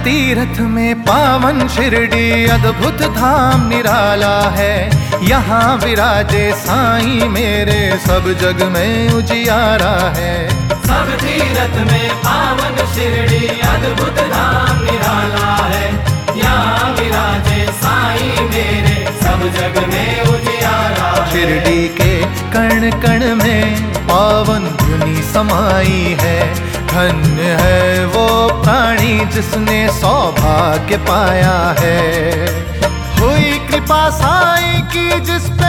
तीरथ में पावन शिरडी अद्भुत धाम निराला है। यहाँ विराजे साईं मेरे सब जग में उजियारा है। सब तीरथ में पावन शिरडी अद्भुत धाम निराला है। यहाँ विराजे साईं मेरे सब जग में उजियारा है। शिरडी के कण कण में पावन धुनी समाई है। धन्य है वो प्राणी जिसने सौभाग्य पाया है। हुई कृपा साईं की जिस पे,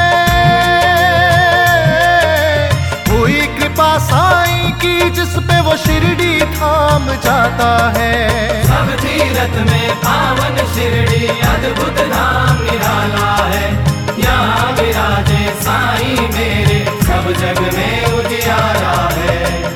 हुई कृपा साईं की जिस पे वो शिरडी थाम जाता है। सब तीरथ में पावन शिरडी अद्भुत धाम निराला है। यहाँ विराजे साईं मेरे सब जग में उजियारा है।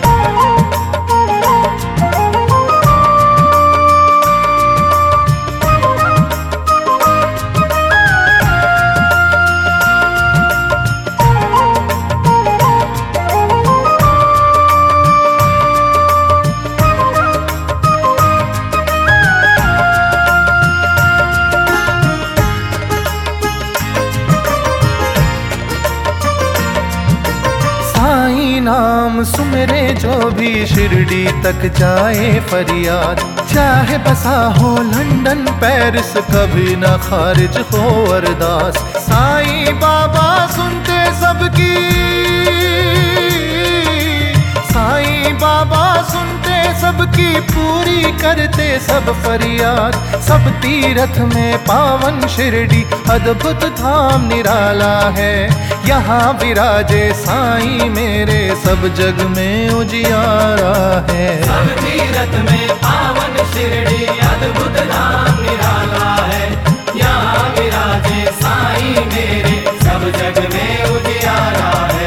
नाम सुमेरे जो भी शिरडी तक जाए फरियाद। चाहे बसा हो लंदन पेरिस कभी न खारिज हो अरदास। साईं बाबा सुनते सबकी, साईं बाबा सुनते सबकी पूरी करते सब फरियाद। सब तीरथ में पावन शिरडी अद्भुत धाम निराला है। यहाँ विराजे साईं मेरे सब जग में उजियारा है। सब तीरथ में पावन शिरडी अद्भुत धाम निराला है। यहाँ विराजे साईं मेरे सब जग में उजियारा है।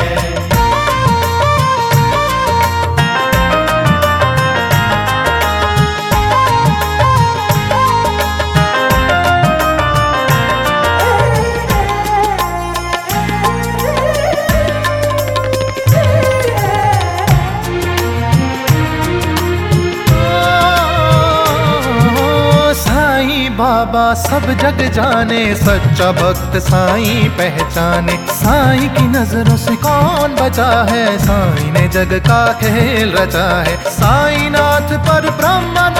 बाबा सब जग जाने, सच्चा भक्त साईं पहचाने। साईं की नजरों से कौन बचा है, साईं ने जग का खेल रचा है। साईं नाथ पर ब्रह्मनाथ,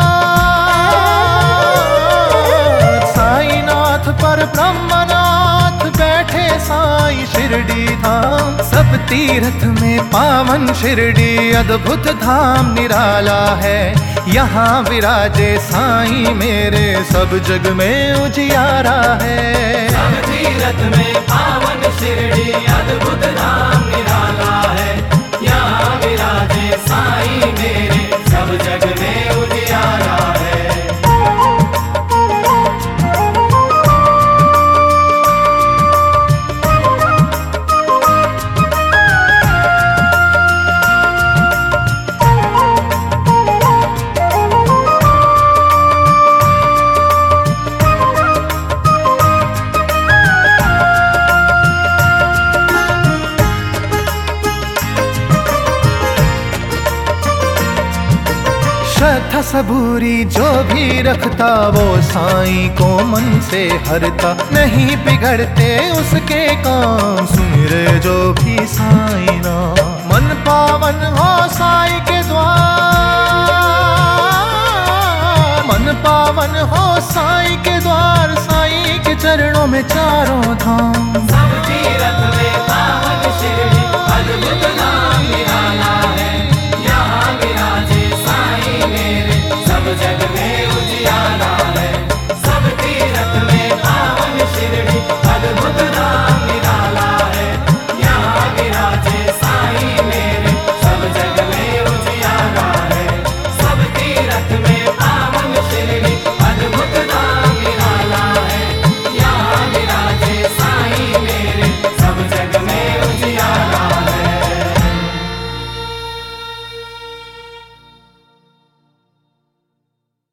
साईं नाथ पर ब्रह्मनाथ बैठे साईं शिरडी धाम। सब तीरथ में पावन शिरडी अद्भुत धाम निराला है। यहाँ विराजे साईं मेरे सब जग में उजियारा है। सब तीरथ में पावन शिरडी अद्भुत धाम निराला है। यहाँ विराजे साईं मेरे सब जग में उजियारा है। श्रद्धा सबूरी जो भी रखता वो साईं को मन से हरता। नहीं बिगड़ते उसके काम सुमिरे जो भी साईं नाम। मन पावन हो साईं के द्वार, मन पावन हो साईं के द्वार। साईं के चरणों में चारों धाम। सब तीरथ में पावन शिरडी अद्भुत धाम